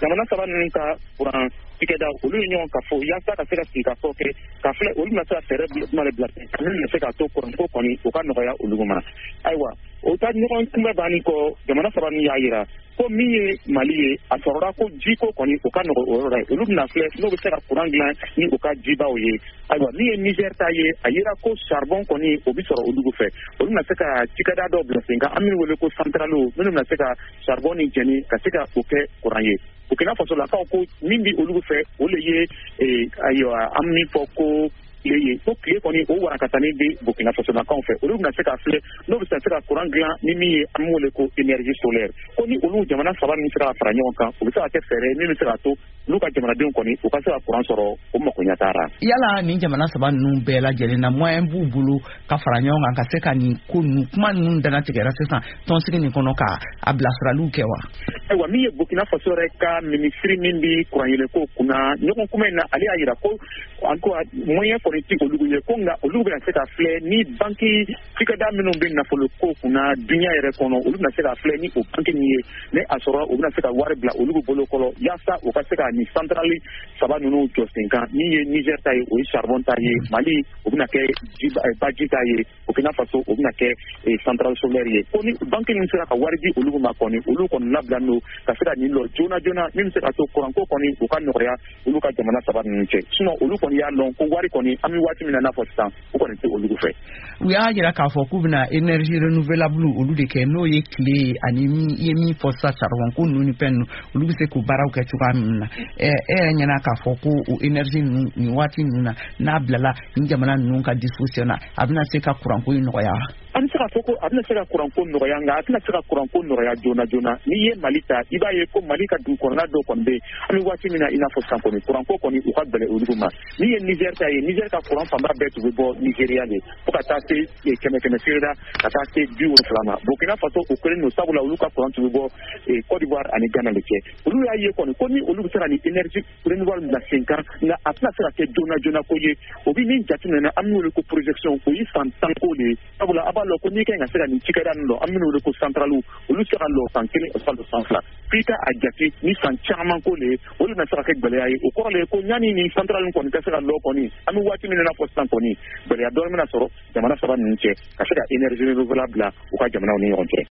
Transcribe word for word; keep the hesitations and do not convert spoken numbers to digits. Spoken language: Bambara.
jamana saba ninnu ka kuran tigɛda olu ye ɲɔgɔn ka fɔ yaasa ka se ka sigi ka fɔ kɛ ka filɛ olu bɛna se ka fɛɛrɛ kuma de bila min bɛ se ka to kuranko kɔni o ka nɔgɔya olu ma ayiwa o ta ɲɔgɔn kunbɛ banni kɔ jamana saba ninnu y'a jira ko min ye Mali ye a sɔrɔla ko jiko kɔni o ka nɔgɔ o yɔrɔ la olu bɛna filɛ n'o bɛ se ka kuran dilan ni o ka jibaw ye ayiwa min ye Niger ta ye a yira ko charbon kɔni o bɛ sɔrɔ olu fɛ olu bɛna se ka cikɛda dɔw bila sen kan an bɛ wele ko centrales minnu bɛna se ka charbon ni jɛni ka se ka o kɛ kuran ye Burkina Faso lakaw ko min bɛ olu fɛ o de ye ayiwa an min fɔ ko tile ye ko tile kɔni o warakatani bɛ Burkina Faso lakaw fɛ olu bɛna se ka filɛ n'o bɛ se ka kuran dilan ni min ye an bɛ wele ko énergie solaire ko ni olu jamana saba ninnu sera ka fara ɲɔgɔn kan o bɛ se ka kɛ fɛɛrɛ min bɛ se ka to n'u ka jamanadenw kɔni u ka se ka kuran sɔrɔ o makoɲɛ taara. Yala nin jamana saba ninnu bɛɛ lajɛlen na moyen b'u bolo ka fara ɲɔgɔn kan ka se ka nin ko ninnu kuma ninnu danatigɛra sisan tɔnsigi nin kɔnɔ ka a bilasiraliw kɛ wa. Ayiwa min ye Burkina Faso yɛrɛ ka minisiri min bɛ kuran yɛlɛko kunna ɲɔgɔn kuma in na ale y'a jira ko moyen kɔni ti olu ye ko nka olu bɛna se ka filɛ ni banki cikɛda minnu bɛ nafolo ko kunna dunya yɛrɛ kɔnɔ olu bɛna se ka filɛ ni o banki min ye ne a sɔrɔ u bɛna se ka wari bila olu bolo kɔrɔ yaasa u ka se ka ni centrale saba ninnu jɔ sen kan min ye Niger ta ye o ye charbon ta ye Mali o bɛna kɛ baji ta ye Burkina Faso o bɛna kɛ centrale solaire ye ko ni banki ninnu sera ka wari di olu ma kɔni olu kɔni labila n'o ka se ka nin lɔ joona joona min bɛ se ka to kuranko kɔni u ka nɔgɔya olu ka jamana saba ninnu cɛ sinon olu kɔni y'a dɔn ko wari kɔni an bɛ waati min na n'a fɔ sisan u kɔni tɛ olu fɛ. U y'a jira k'a fɔ k'u bɛna énergie renouvelable olu de kɛ n'o ye tile ani i ye min fɔ sisan charbon ko ninnu ni fɛn ninnu olu bɛ se k'u baaraw kɛ cogoya min na ɛ e yɛrɛ ɲɛna k'a fɔ ko o énergie ninnu nin waati ninnu na n'a bilala nin jamana ninnu ka disposition na a bɛna se ka kuranko in nɔgɔya. An bɛ se ka fɔ ko a bɛna se ka kuranko nɔgɔya nka a tɛna se ka kuranko nɔgɔya joona joona n'i ye Mali ta i b'a ye ko Mali ka dugukɔnɔna dɔw kɔni bɛ an bɛ waati min na i n'a fɔ sisan kɔni kuranko kɔni u ka gɛlɛn olu ma n'i ye Niger ta ye Niger ka kuran fanba bɛɛ tun bɛ bɔ Nigeria de fo ka taa se kɛmɛ kɛmɛ seera ka taa se bi wolonwula ma Burkina Faso o kɛlen don sabula olu ka kuran tun bɛ bɔ Côte d'Ivoire ani Ghana de cɛ olu y'a ye kɔni ko ni olu bɛ se ka ni énergie renouvelable bila sen kan nka a tɛna se ka kɛ joona joona ko ye o bɛ min jateminɛ an bɛ wele ko projection o ye san tan ko de ye sabula a b'a lɔ ko n'i kan ka se ka nin cikɛda ninnu lɔ an bɛ wele ko centrale olu se ka lɔ san kelen o san san fila f'i ka a jate ni san caman ko de ye olu bɛna se ka kɛ gɛlɛya ye o kɔrɔ le ye ko yanni nin centrale kɔni ka se ka lɔ kɔni an bɛ waati min na fɔ sisan kɔni gɛlɛya dɔɔnin bɛna sɔrɔ jamana saba ninnu cɛ ka se ka énergie renouvelable bila u ka jamanaw ni ɲɔgɔn cɛ.